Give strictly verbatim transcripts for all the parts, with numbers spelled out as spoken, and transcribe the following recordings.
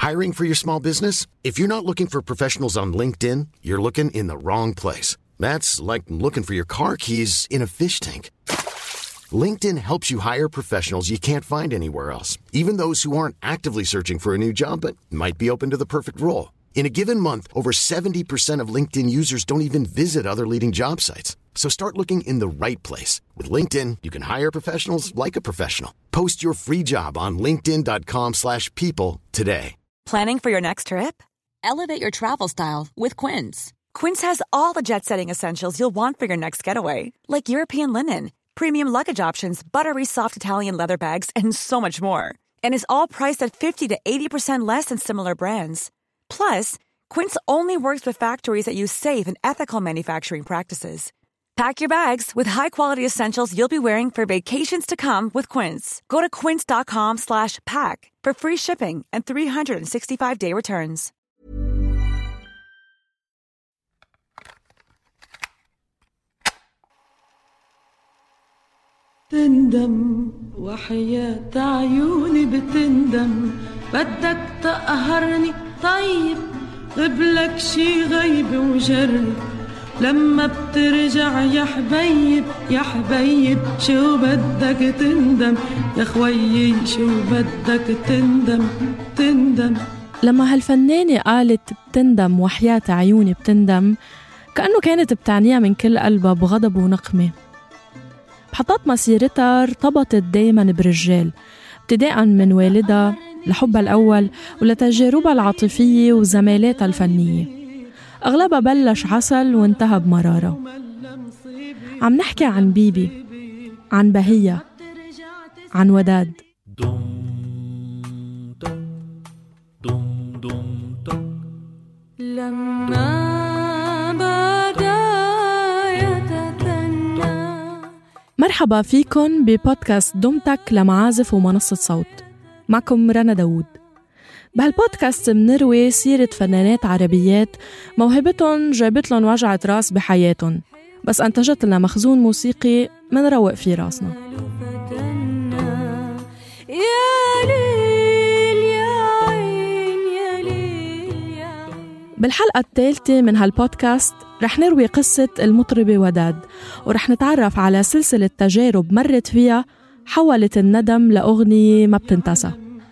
Hiring for your small business? If you're not looking for professionals on LinkedIn, you're looking in the wrong place. That's like looking for your car keys in a fish tank. LinkedIn helps you hire professionals you can't find anywhere else, even those who aren't actively searching for a new job but might be open to the perfect role. In a given month, over seventy percent of LinkedIn users don't even visit other leading job sites. So start looking in the right place. With LinkedIn, you can hire professionals like a professional. Post your free job on linkedin.com slash people today. Planning for your next trip? Elevate your travel style with Quince. Quince has all the jet-setting essentials you'll want for your next getaway, like European linen, premium luggage options, buttery soft Italian leather bags, and so much more. And is all priced at fifty to eighty percent less than similar brands. Plus, Quince only works with factories that use safe and ethical manufacturing practices. Pack your bags with high-quality essentials you'll be wearing for vacations to come with Quince. Go to quince.com slash pack for free shipping and three sixty-five day returns. تندم وحياة عيوني بتندم بدك تقهرني طيب قبلك شي غيب وجرب لما بترجع يا حبيب يا حبيب شو بدك تندم يا خويي شو بدك تندم تندم. لما هالفنانة قالت بتندم وحياة عيوني بتندم كأنه كانت بتعنيها من كل قلبها بغضب ونقمة. بحطات مسيرتها ارتبطت دايماً برجال، ابتداءً من والدها لحبها الأول ولتجاربها العاطفية وزمالاتها الفنية. أغلبها بلش عسل وانتهى بمرارة. عم نحكي عن بيبي، عن بهية، عن وداد. لما مرحبا فيكن ببودكاست دمتك لمعازف ومنصة صوت. معكم رنا داود. بهالبودكاست منروي سيرة فنانات عربيات موهبتهم جابت لهم وجعة راس بحياتهم، بس أنتجت لنا مخزون موسيقي منروق في راسنا. بالحلقة الثالثة من هالبودكاست رح نروي قصة المطربة وداد، ورح نتعرف على سلسلة تجارب مرت فيها حولت الندم لأغنية ما بتنتسى.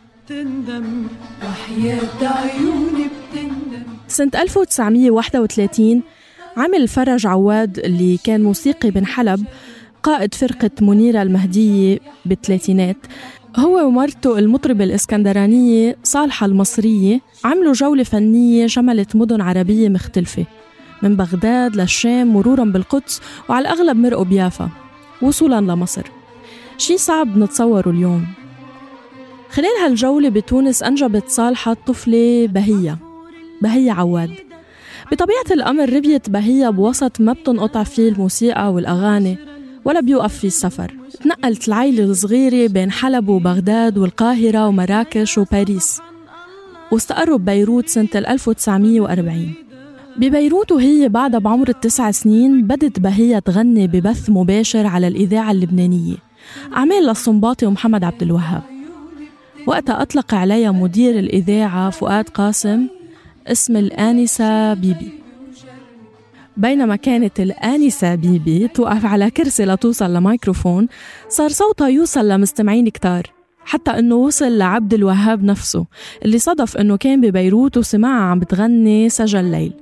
سنة ألف وتسعمية وواحد وثلاثين عمل فرج عواد اللي كان موسيقي بن حلب قائد فرقة منيرة المهدية بالثلاثينات، هو ومرته المطربة الإسكندرانية صالحة المصرية عملوا جولة فنية شملت مدن عربية مختلفة من بغداد للشام مرورا بالقدس وعلى الأغلب مرقوا بيافا وصولا لمصر، شي صعب نتصوره اليوم. خلال هالجولة بتونس أنجبت صالحة طفلة بهية بهية عواد. بطبيعة الأمر ربيت بهية بوسط ما بتنقطع فيه الموسيقى والأغاني ولا بيوقف فيه السفر. تنقلت العائلة الصغيرة بين حلب وبغداد والقاهرة ومراكش وباريس، واستقروا ببيروت سنة ألف وتسعمية وأربعين. ببيروت وهي بعدها بعمر التسع سنين بدت بهية تغني ببث مباشر على الإذاعة اللبنانية أعمال للصنباطي ومحمد عبد الوهاب. وقتها أطلق عليها مدير الإذاعة فؤاد قاسم اسم الآنسة بيبي. بينما كانت الآنسة بيبي توقف على كرسي لتوصل لميكروفون، صار صوتها يوصل لمستمعين كتار، حتى أنه وصل لعبد الوهاب نفسه اللي صدف أنه كان ببيروت وسمعها عم بتغني سجل ليل.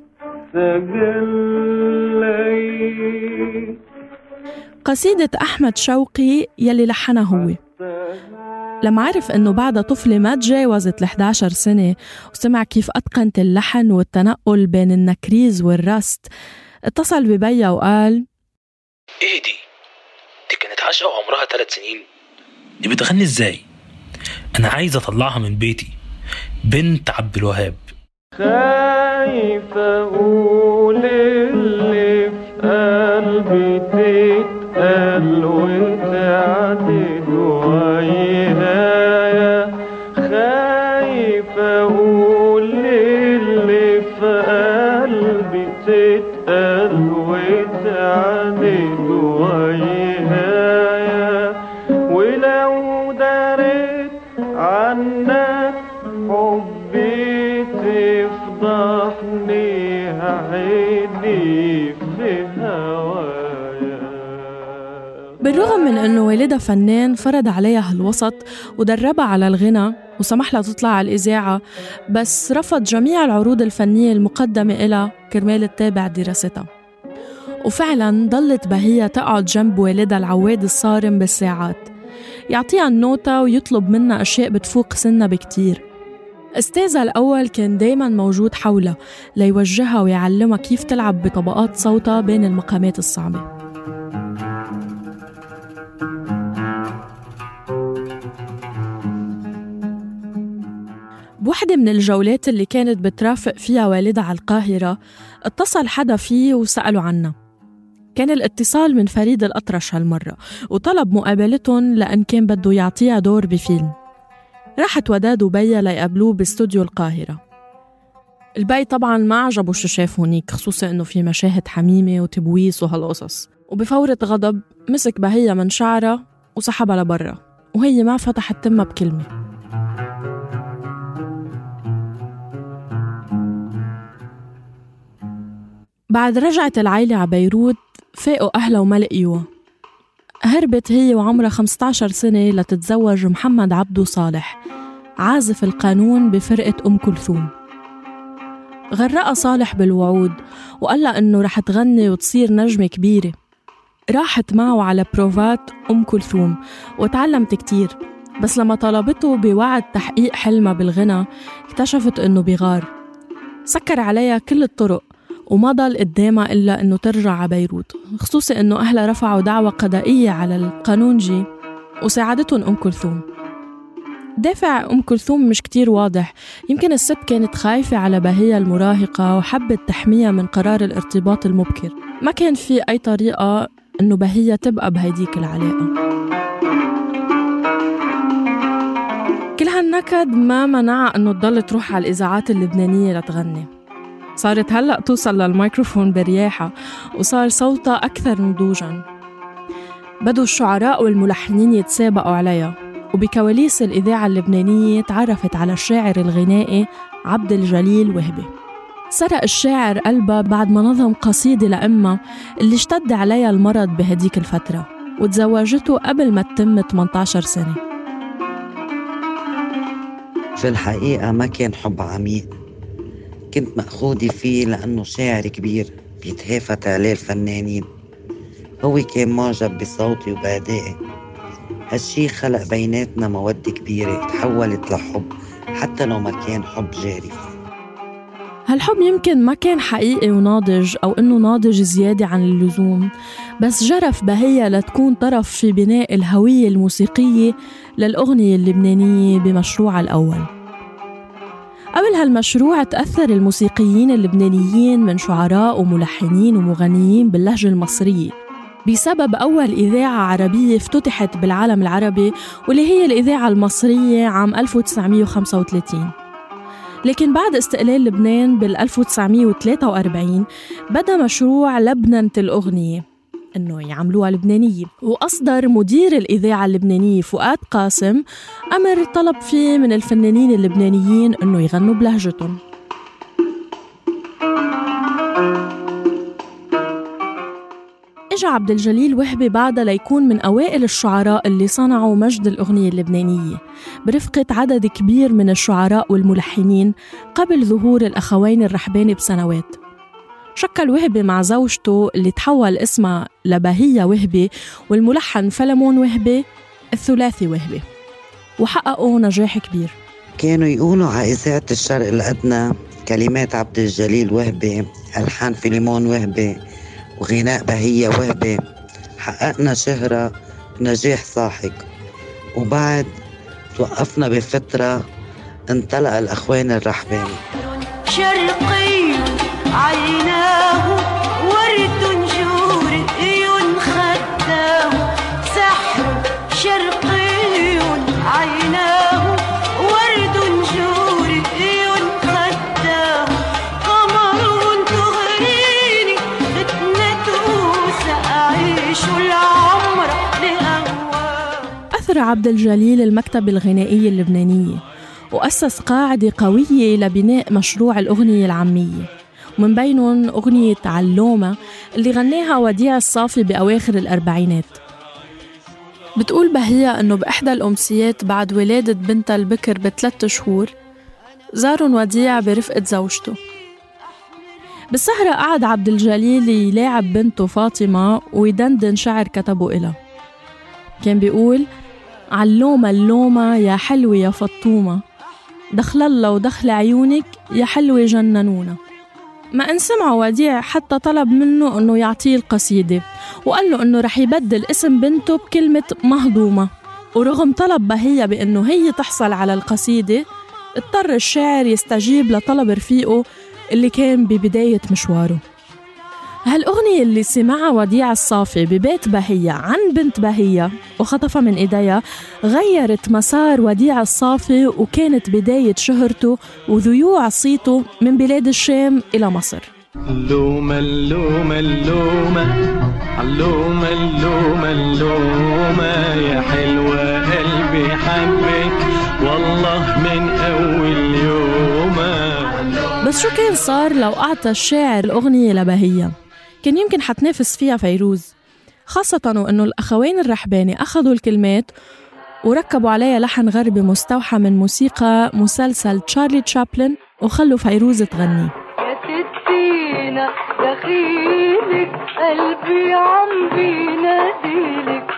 قصيدة أحمد شوقي يلي لحنها هو. لما عرف أنه بعد طفلة ما تجاوزت الإحدى عشر سنة وسمع كيف أتقنت اللحن والتنقل بين النكريز والرست، اتصل ببيا وقال: إيه دي؟ دي كانت عشقة وعمرها ثلاث سنين، دي بتغني إزاي؟ أنا عايز أطلعها من بيتي، بنت عبد الوهاب. خايف أقول اللي في قلبي تتقل وتعدد ويايا، خايف أقول اللي في قلبي تتقل وتعدد ويايا، ولو دريت عنك حبي تفضحني عيني في هوايا. بالرغم من أنه والدها فنان فرض عليها هالوسط ودربها على الغنى وسمح لها تطلع على الإذاعة، بس رفض جميع العروض الفنية المقدمة إلها كرمال تتابع دراستها. وفعلاً ضلت بهية تقعد جنب والدها العواد الصارم بالساعات، يعطيها النوتة ويطلب منها أشياء بتفوق سنها بكتير. أستاذها الأول كان دايماً موجود حولها ليوجهها ويعلمها كيف تلعب بطبقات صوتها بين المقامات الصعبة. بوحدة من الجولات اللي كانت بترافق فيها والدها على القاهرة اتصل حدا فيه وسأله عنها. كان الاتصال من فريد الأطرش هالمرة، وطلب مقابلتهم لأن كان بده يعطيها دور بفيلم. راحت وداد وبيا ليقابلوه باستوديو القاهرة. البي طبعاً ما عجبه شو شاف هونيك، خصوصاً إنه في مشاهد حميمة وتبويس وهالقصص، وبفورة غضب مسك بهية من شعرها وسحبها لبرا، وهي ما فتحت تمها بكلمة. بعد رجعت العائلة على بيروت فاقوا أهلها وما لقيوها. هربت هي وعمرها خمسة عشر سنة لتتزوج محمد عبدو صالح، عازف القانون بفرقة أم كلثوم. غرقها صالح بالوعود وقال لها إنه رح تغني وتصير نجمة كبيرة. راحت معه على بروفات أم كلثوم وتعلمت كتير، بس لما طلبته بوعد تحقيق حلمها بالغنى اكتشفت إنه بغار. سكر عليها كل الطرق وما ضل قدامها إلا إنه ترجع على بيروت، خصوصي إنه أهلها رفعوا دعوة قضائية على القانونجي وساعدتهم أم كلثوم. دافع أم كلثوم مش كتير واضح، يمكن الست كانت خايفة على بهية المراهقة وحبت تحميها من قرار الارتباط المبكر. ما كان في أي طريقة إنه بهية تبقى بهيديك العلاقة. كل هالنكد ما منع إنه تضل تروح على الإذاعات اللبنانية لتغني. صارت هلأ توصل للميكروفون برياحة وصار صوتها أكثر نضوجاً. بدوا الشعراء والملحنين يتسابقوا عليها، وبكواليس الإذاعة اللبنانية تعرفت على الشاعر الغنائي عبد الجليل وهبي. سرق الشاعر قلبها بعد ما نظم قصيدة لأمها اللي اشتد عليها المرض بهديك الفترة، وتزوجته قبل ما تتم ثمانية عشر سنة. في الحقيقة ما كان حب عميق، كنت مأخوذة فيه لأنه شاعر كبير بيتهافت عليه الفنانين. هو كان معجب بصوتي وبأدائي، هالشي خلق بيناتنا مودة كبيرة تحولت لحب حتى لو ما كان حب جارف. هالحب يمكن ما كان حقيقي وناضج أو إنه ناضج زيادة عن اللزوم، بس جرف بهية لتكون طرف في بناء الهوية الموسيقية للأغنية اللبنانية بمشروعها الأول. قبل هالمشروع تأثر الموسيقيين اللبنانيين من شعراء وملحنين ومغنيين باللهجة المصرية بسبب أول إذاعة عربية افتتحت بالعالم العربي، واللي هي الإذاعة المصرية عام ألف وتسعمية وخمسة وثلاثين. لكن بعد استقلال لبنان بال ألف وتسعمية وثلاثة وأربعين بدأ مشروع لبنانة الأغنية إنه يعملوها لبنانية، وأصدر مدير الإذاعة اللبنانية فؤاد قاسم أمر طلب فيه من الفنانين اللبنانيين إنه يغنوا بلهجتهم. إجا عبد الجليل وهبي بعدها ليكون من أوائل الشعراء اللي صنعوا مجد الأغنية اللبنانية برفقة عدد كبير من الشعراء والملحنين قبل ظهور الأخوين الرحباني بسنوات. شكل وهبي مع زوجته اللي تحول اسمها لبهية وهبي والملحن فلمون وهبي الثلاثي وهبي، وحققوا نجاح كبير. كانوا يقولوا على إذاعة الشرق الأدنى كلمات عبد الجليل وهبي، ألحان فلمون وهبي، وغناء بهية وهبي. حققنا شهرة ونجاح ساحق، وبعد توقفنا بفترة انطلق الأخوين الرحباني. شرقي عيناه ورد جوري خداه، سحر شرقي عيناه ورد جوري خداه، قمر تغريني فتنته سأعيش العمر لأهواه. أثر عبد الجليل المكتبة الغنائية اللبنانية، وأسس قاعدة قوية لبناء مشروع الأغنية العامية، ومن بينهم أغنية علومة اللي غناها وديع الصافي بأواخر الأربعينات. بتقول بهية أنه بإحدى الأمسيات بعد ولادة بنتها البكر بثلاث شهور زارن وديع برفقة زوجته. بالسهرة قعد عبد الجليل يلاعب بنته فاطمة ويدندن شعر كتبه إلها. كان بيقول: علومة اللومة يا حلوة يا فطومة، دخل الله ودخل عيونك يا حلوة جننونا. ما إن سمع وديع حتى طلب منه أنه يعطيه القصيدة، وقال له أنه رح يبدل اسم بنته بكلمة مهضومة. ورغم طلب بهية بأنه هي تحصل على القصيدة، اضطر الشاعر يستجيب لطلب رفيقه اللي كان ببداية مشواره. هالأغنية اللي سمعها وديع الصافي ببيت بهية عن بنت بهية وخطفها من إيديها غيرت مسار وديع الصافي، وكانت بداية شهرته وذيوع صيته من بلاد الشام إلى مصر. اللومة اللومة اللومة علومة اللومة اللومة يا حلوة قلبي حبك والله من أول يومة. بس شو كان صار لو أعطى الشاعر الأغنية لبهية؟ كان يمكن حتنافس فيها فيروز، خاصة وأنه الأخوين الرحباني أخذوا الكلمات وركبوا عليها لحن غربي مستوحى من موسيقى مسلسل تشارلي تشابلن وخلوا فيروز تغني. يا ستينا دخيلك قلبي عم بيناديلك،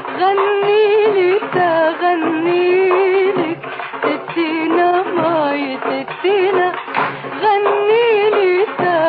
غنيلي تغنيلك ستينا ماي ستينا، غنيلي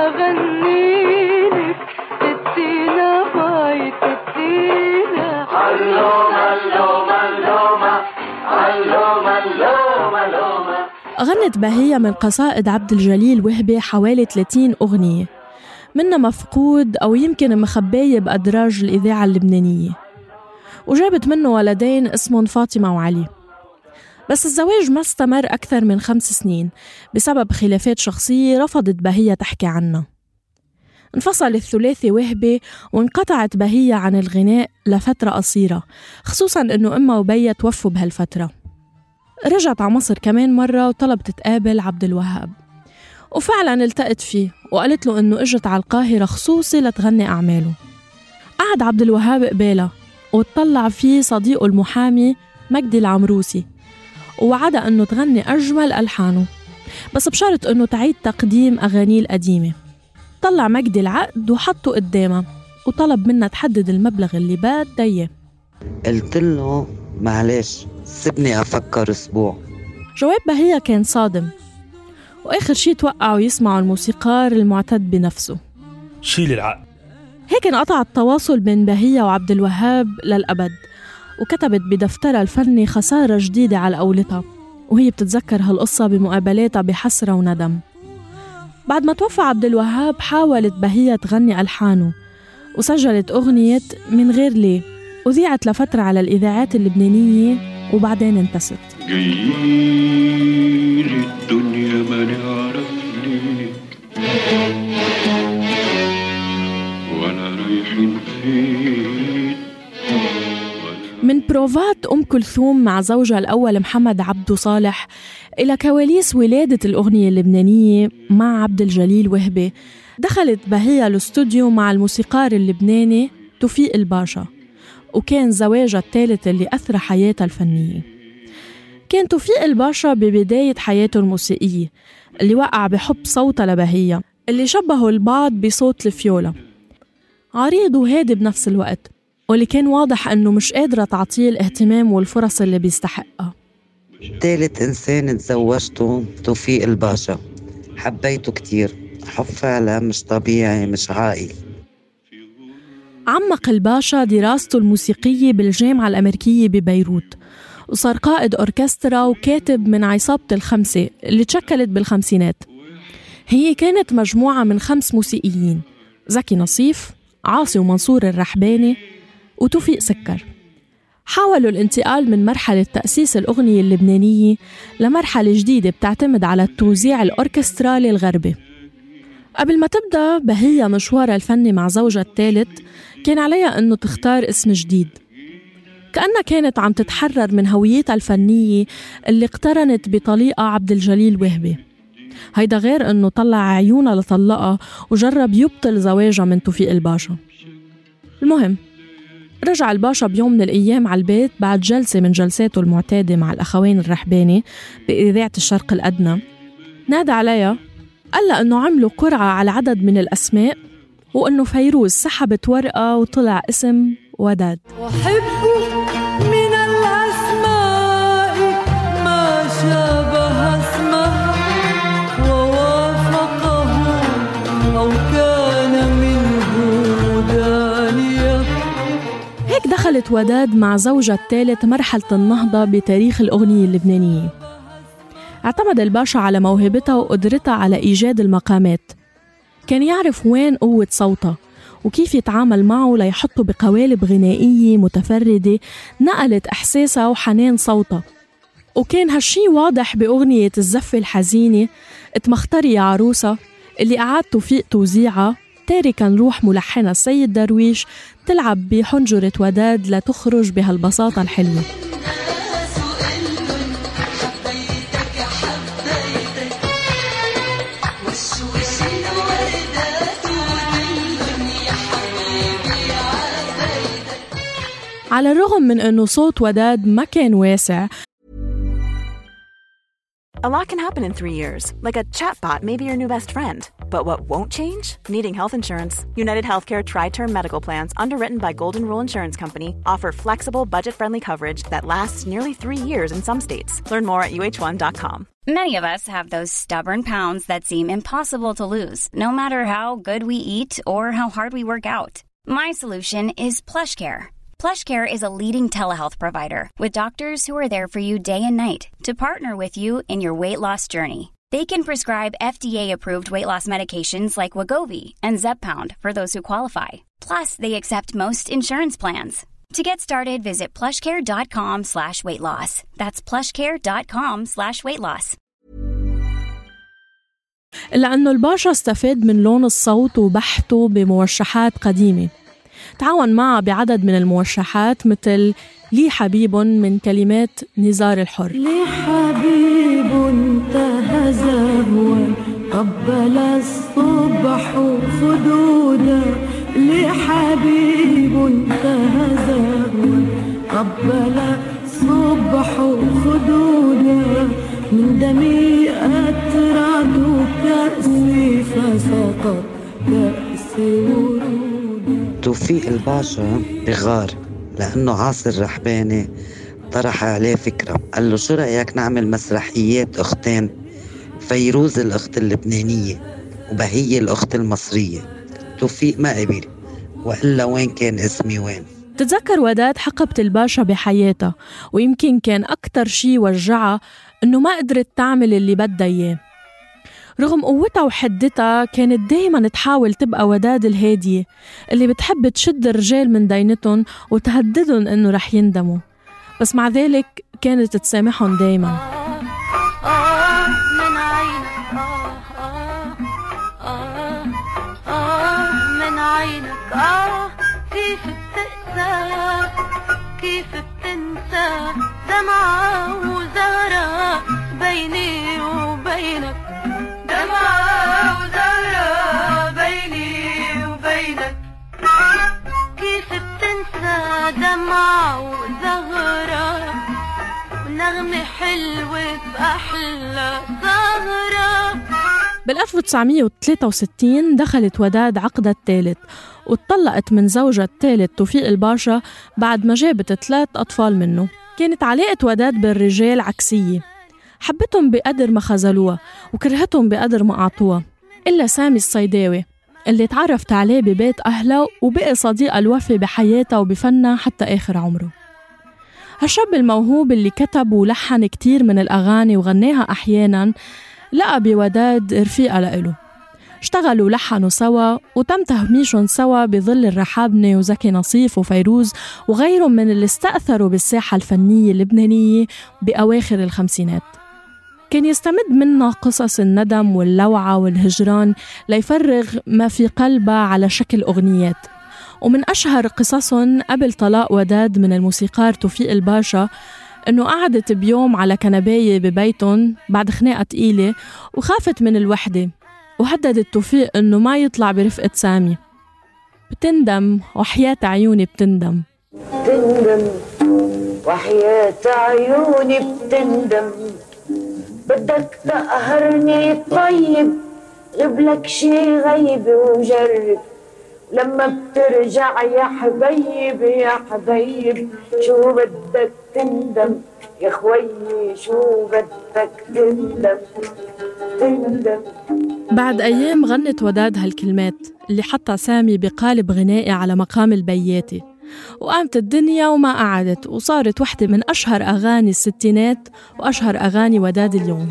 تغنيلك ستينا ماي ستينا. علومة علومة علومة علومة علومة علومة. غنت بهية من قصائد عبد الجليل وهبي حوالي ثلاثين أغنية، منها مفقود أو يمكن مخباية بأدراج الإذاعة اللبنانية، وجابت منه ولدين اسمهم فاطمة وعلي. بس الزواج ما استمر أكثر من خمس سنين بسبب خلافات شخصية رفضت بهية تحكي عنها. انفصل الثلاثي وهبي وانقطعت بهية عن الغناء لفترة قصيرة، خصوصاً أنه أمها وبيا توفوا بهالفترة. رجعت على مصر كمان مرة وطلبت تقابل عبد الوهاب، وفعلاً التقت فيه وقالت له أنه اجت على القاهرة خصوصي لتغني أعماله. قعد عبد الوهاب قبالها وتطلع فيه صديقه المحامي مجدي العمروسي، ووعدها أنه تغني أجمل ألحانه بس بشرط أنه تعيد تقديم أغانيه القديمة. طلع مجدي العقد وحطه قدامها وطلب منها تحدد المبلغ اللي بدها إياه. قلت له معلش سيبني أفكر أسبوع. جواب بهية كان صادم، وآخر شي توقعوا يسمعوا الموسيقار المعتد بنفسه. شيل العقد. هيك انقطع التواصل بين بهية وعبد الوهاب للأبد، وكتبت بدفترها الفني خسارة جديدة على قولتها، وهي بتتذكر هالقصة بمقابلاتها بحسرة وندم. بعد ما توفى عبد الوهاب حاولت بهية تغني ألحانه وسجلت أغنية من غير ليه، وذيعت لفترة على الإذاعات اللبنانية وبعدين انتست. جايين الدنيا ما نعرف ليه ولا رايحين فين. من بروفات أم كلثوم مع زوجها الأول محمد عبدو صالح إلى كواليس ولادة الأغنية اللبنانية مع عبد الجليل وهبي، دخلت بهية الاستوديو مع الموسيقار اللبناني توفيق الباشا، وكان زواجها الثالث اللي أثرى حياتها الفنية. كان توفيق الباشا ببداية حياته الموسيقية اللي وقع بحب صوتها لبهية اللي شبهوا البعض بصوت الفيولا، عريض وهادي بنفس الوقت، واللي كان واضح أنه مش قادرة تعطيه الاهتمام والفرص اللي بيستحقها. ثالث إنسان تزوجته توفيق الباشا، حبيته كتير، حب فعلا مش طبيعي مش عائل. عمق الباشا دراسته الموسيقية بالجامعة الأمريكية ببيروت، وصار قائد أوركسترا وكاتب من عصابة الخمسة اللي تشكلت بالخمسينات. هي كانت مجموعة من خمس موسيقيين: زكي نصيف، عاصي ومنصور الرحباني، وتوفيق سكر. حاولوا الانتقال من مرحلة تأسيس الأغنية اللبنانية لمرحلة جديدة بتعتمد على التوزيع الأوركسترالي الغربي. قبل ما تبدأ بهية مشوارها الفني مع زوجها الثالث كان عليها أنه تختار اسم جديد. وكأنها كانت عم تتحرر من هويتها الفنية اللي اقترنت بطليقة عبد الجليل وهبي. هيدا غير أنه طلع عيونها لطلقها وجرب يبطل زواجها من توفيق الباشا. المهم رجع الباشا بيوم من الأيام على البيت بعد جلسة من جلساته المعتادة مع الأخوين الرحباني بإذاعة الشرق الأدنى. نادى عليها قال لها أنه عملوا قرعة على عدد من الأسماء وأنه فيروز سحبت ورقة وطلع اسم وداد. وحبه من الأسماء ما شابه اسمه ووافقه أو كان منه دانية. هيك دخلت وداد مع زوجها الثالث مرحلة النهضة بتاريخ الأغنية اللبنانية. اعتمد الباشا على موهبتها وقدرتها على إيجاد المقامات. كان يعرف وين قوة صوتها وكيف يتعامل معه ليحطه بقوالب غنائية متفردة نقلت إحساسها وحنان صوتها. وكان هالشي واضح بأغنية الزفة الحزينة اتمختري يا عروسة اللي أعاد توفيق توزيعها تاركا روح ملحنة السيد درويش تلعب بحنجرة وداد لتخرج بهالبساطة الحلوة. على الرغم من أنه صوت وداد ما كان واسع. A lot can happen in three years, like a chatbot may be your new best friend. But what won't change? Needing health insurance. United Healthcare Tri-Term Medical Plans, underwritten by Golden Rule Insurance Company, offer flexible, budget-friendly coverage that lasts nearly three years in some states. Learn more at U H one dot com. Many of us have those stubborn pounds that seem impossible to lose, no matter how good we eat or how hard we work out. My solution is PlushCare. PlushCare is a leading telehealth provider with doctors who are there for you day and night to partner with you in your weight loss journey. They can prescribe F D A-approved weight loss medications like Wegovy and Zepbound for those who qualify. Plus, they accept most insurance plans. To get started, visit plushcare.com slash weight loss. That's plushcare.com slash weight loss. إلا أنه الباشا استفاد من لون الصوت وبحثه بموشحات قديمة. تعاون معه بعدد من الموشحات مثل لي حبيب من كلمات نزار الحر. لي حبيب انتهى زهوا قبل الصبح خدودا. لي حبيب انتهى زهوا قبل الصبح خدودا. من دمي أترعد كأسي فسقط كأسي ورودا. توفيق الباشا بغار لأنه عاصر رحباني طرح عليه فكرة. قال له شو رأيك نعمل مسرحيات أختين، فيروز الأخت اللبنانية وبهية الأخت المصرية. توفيق ما قبل وإلا وين كان اسمي وين. تتذكر وداد حقبة الباشا بحياتها، ويمكن كان أكتر شي وجعها إنه ما قدرت تعمل اللي بدها إياه. رغم قوتها وحدتها كانت دايما تحاول تبقى وداد الهادية اللي بتحب تشد الرجال من دينتهم وتهددهم إنه رح يندموا، بس مع ذلك كانت تسامحهم دايما. آه من عينك آه آه آه من عينك آه كيف بتقسى كيف بتنسى دمعة وزهرة بيني وبينك. دمعة وزهرة بيني وبينك. كيف بتنسى دمعة وزهرة ونغمة حلوة بأحلى سهرة. بال ألف وتسعمية وثلاثة وستين دخلت وداد عقدها الثالث واتطلقت من زوجها الثالث توفيق الباشا بعد ما جابت ثلاث أطفال منه. كانت علاقة وداد بالرجال عكسية، حبتهم بقدر ما خذلوها وكرهتهم بقدر ما أعطوها، إلا سامي الصيداوي اللي تعرفت عليه ببيت أهله وبقي صديقها الوفي بحياتها وبفنها حتى آخر عمره. هالشاب الموهوب اللي كتب ولحن كتير من الأغاني وغناها أحياناً لقى بوداد رفيقة لإله. اشتغلوا ولحنوا سوا وتم تهميشهم سوا بظل الرحابنة وزكي نصيف وفيروز وغيرهم من اللي استأثروا بالساحة الفنية اللبنانية بأواخر الخمسينات. كان يستمد منها قصص الندم واللوعة والهجران ليفرغ ما في قلبها على شكل أغنيات، ومن أشهر قصصهم قبل طلاق وداد من الموسيقار توفيق الباشا إنه قعدت بيوم على كنباية ببيتهم بعد خناقة تقيلة وخافت من الوحدة، وهددت توفيق إنه ما يطلع برفقة سامي. بتندم وحياة عيوني بتندم، بتندم وحياة عيوني بتندم، بدك تقهرني طيب غبلك شي غيب وجرب، لما بترجع يا حبيب يا حبيب شو بدك تندم يا خويي شو بدك تندم تندم. بعد أيام غنت وداد هالكلمات اللي حطها سامي بقالب غنائي على مقام البياتي، وقامت الدنيا وما قعدت وصارت واحدة من أشهر أغاني الستينات وأشهر أغاني وداد اليوم.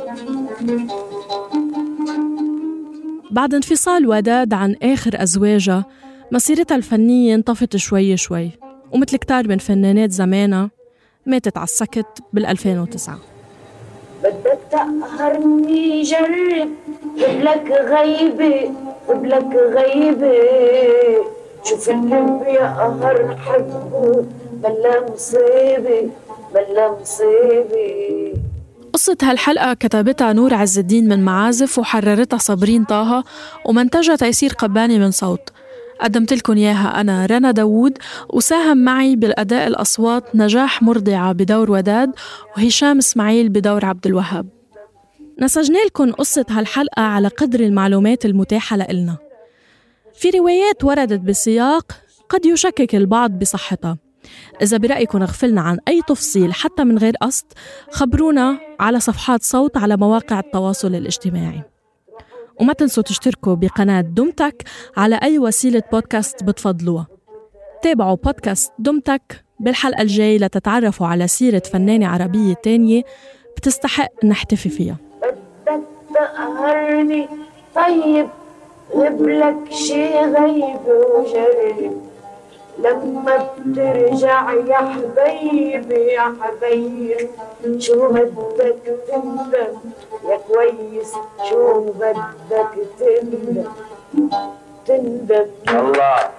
بعد انفصال وداد عن آخر أزواجها مسيرتها الفنية انطفت شوي شوي، ومثل كتار من فنانات زمانها ماتت على السكت بالألفين وتسعة. بدك تقهرني جرب قبلك غيبة قبلك غيبة، شوف الحب يا قهر حبه بلا مصيبة بلا مصيبة. قصة هالحلقة كتبتها نور عز الدين من معازف، وحررتها صابرين طه، ومنتجها تيسير قباني من صوت. قدمت لكم إياها أنا رنا داوود، وساهم معي بالأداء الأصوات نجاح مرضعة بدور وداد وهشام إسماعيل بدور عبد الوهاب. نسجنا لكم قصة هالحلقة على قدر المعلومات المتاحة لإلنا. في روايات وردت بسياق قد يشكك البعض بصحتها. إذا برأيكم غفلنا عن أي تفصيل حتى من غير قصد، خبرونا على صفحات صوت على مواقع التواصل الاجتماعي. وما تنسوا تشتركوا بقناة دمتك على أي وسيلة بودكاست بتفضلوها. تابعوا بودكاست دمتك بالحلقة الجاي لتتعرفوا على سيرة فنانة عربية تانية بتستحق نحتفي فيها. بدك تقهرني طيب غبلك شي غيب وجرب، لما بترجع يا حبيبي يا حبيب شو بدك تندم يا كويس شو بدك تندم تندم. الله.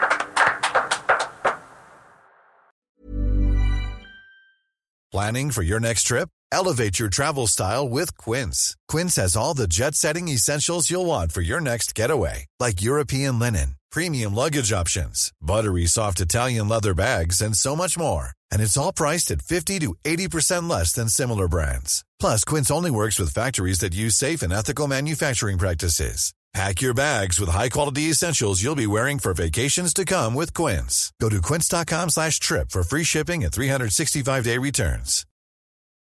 Planning for your next trip? Elevate your travel style with Quince. Quince has all the jet-setting essentials you'll want for your next getaway, like European linen, premium luggage options, buttery soft Italian leather bags, and so much more. And it's all priced at fifty to eighty percent less than similar brands. Plus, Quince only works with factories that use safe and ethical manufacturing practices. Pack your bags with high-quality essentials you'll be wearing for vacations to come with Quince. Go to quince dot com slash trip for free shipping and three sixty-five day returns.